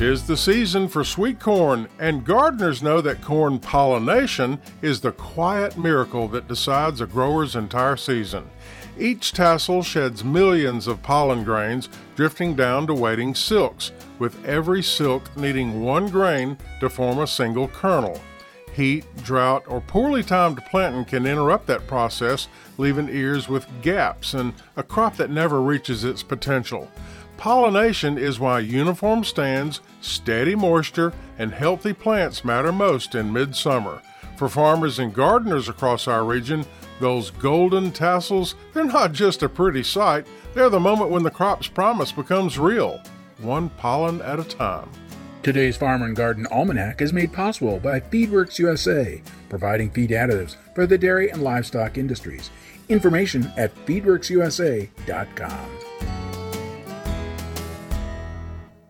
'Tis the season for sweet corn, and gardeners know that corn pollination is the quiet miracle that decides a grower's entire season. Each tassel sheds millions of pollen grains drifting down to waiting silks, with every silk needing one grain to form a single kernel. Heat, drought, or poorly timed planting can interrupt that process, leaving ears with gaps and a crop that never reaches its potential. Pollination is why uniform stands, steady moisture, and healthy plants matter most in midsummer. For farmers and gardeners across our region, those golden tassels, they're not just a pretty sight, they're the moment when the crop's promise becomes real, one pollen at a time. Today's Farmer and Garden Almanac is made possible by Feedworks USA, providing feed additives for the dairy and livestock industries. Information at feedworksusa.com.